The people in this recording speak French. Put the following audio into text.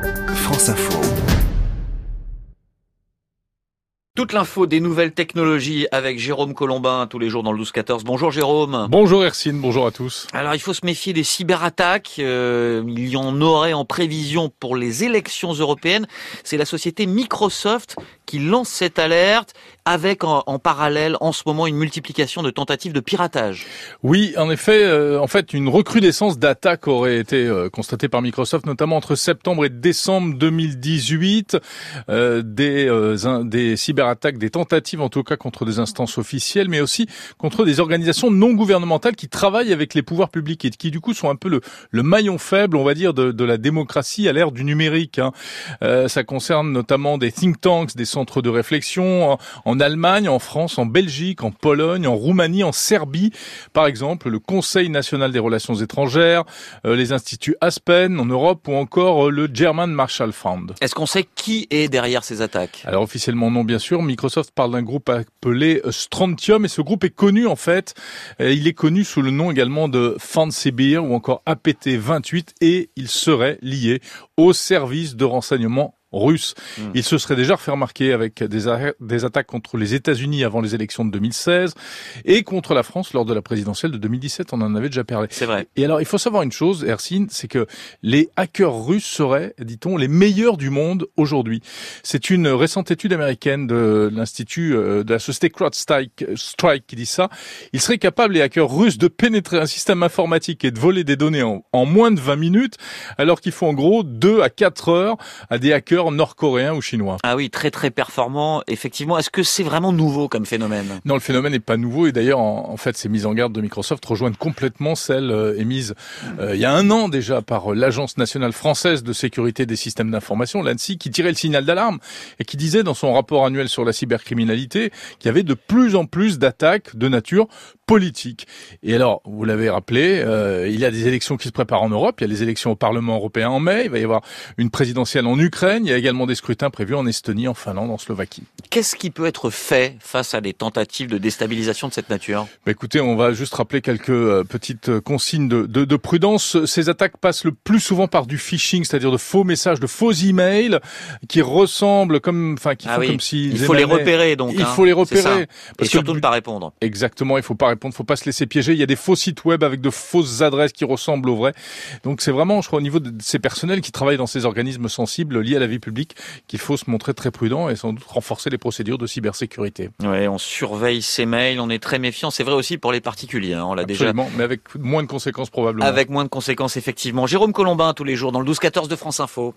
France Info. Toute l'info des nouvelles technologies avec Jérôme Colombin tous les jours dans le 12-14. Bonjour Jérôme. Bonjour Hercine, bonjour à tous. Alors il faut se méfier des cyberattaques. Il y en aurait en prévision pour les élections européennes. C'est la société Microsoft qui lance cette alerte avec en parallèle en ce moment une multiplication de tentatives de piratage. Oui, en effet, une recrudescence d'attaques aurait été constatée par Microsoft, notamment entre septembre et décembre 2018. Des cyberattaques, des tentatives en tout cas contre des instances officielles, mais aussi contre des organisations non gouvernementales qui travaillent avec les pouvoirs publics et qui du coup sont un peu le maillon faible, on va dire, de la démocratie à l'ère du numérique. Ça concerne notamment des think tanks, des centres de réflexion en Allemagne, en France, en Belgique, en Pologne, en Roumanie, en Serbie, par exemple le Conseil national des relations étrangères, les instituts Aspen en Europe ou encore le German Marshall Fund. Est-ce qu'on sait qui est derrière ces attaques ? Alors officiellement non, bien sûr. Microsoft parle d'un groupe appelé Strontium et ce groupe est connu en fait. Il est connu sous le nom également de Fancy Bear ou encore APT28 et il serait lié au service de renseignement russe. Il se serait déjà fait remarquer avec des attaques contre les États-Unis avant les élections de 2016 et contre la France lors de la présidentielle de 2017. On en avait déjà parlé. C'est vrai. Et alors, il faut savoir une chose, Hercine, c'est que les hackers russes seraient, dit-on, les meilleurs du monde aujourd'hui. C'est une récente étude américaine de l'Institut de la société CrowdStrike qui dit ça. Ils seraient capables, les hackers russes, de pénétrer un système informatique et de voler des données en moins de 20 minutes, alors qu'il faut en gros 2 à 4 heures à des hackers nord-coréens ou chinois. Ah oui, très très performant. Effectivement, est-ce que c'est vraiment nouveau comme phénomène ? Non, le phénomène n'est pas nouveau et d'ailleurs, en fait, ces mises en garde de Microsoft rejoignent complètement celles émises il y a 1 an déjà par l'Agence nationale française de sécurité des systèmes d'information, l'ANSSI, qui tirait le signal d'alarme et qui disait dans son rapport annuel sur la cybercriminalité qu'il y avait de plus en plus d'attaques de nature politique. Et alors, vous l'avez rappelé, il y a des élections qui se préparent en Europe, il y a les élections au Parlement européen en mai, il va y avoir une présidentielle en Ukraine, il y a également des scrutins prévus en Estonie, en Finlande, en Slovaquie. Qu'est-ce qui peut être fait face à des tentatives de déstabilisation de cette nature ? Écoutez, on va juste rappeler quelques petites consignes de prudence. Ces attaques passent le plus souvent par du phishing, c'est-à-dire de faux messages, de faux emails qui ressemblent comme s'ils il faut les repérer donc. Il faut les repérer. Et surtout ne pas répondre. Exactement, il faut pas répondre, faut pas se laisser piéger. Il y a des faux sites web avec de fausses adresses qui ressemblent aux vrais. Donc c'est vraiment, je crois, au niveau de ces personnels qui travaillent dans ces organismes sensibles liés à la vie publique qu'il faut se montrer très prudent et sans doute renforcer les procédures de cybersécurité. Oui, on surveille ces mails, on est très méfiant. C'est vrai aussi pour les particuliers, on l'a Absolument, déjà. Mais avec moins de conséquences probablement. Avec moins de conséquences, effectivement. Jérôme Colombin tous les jours dans le 12-14 de France Info.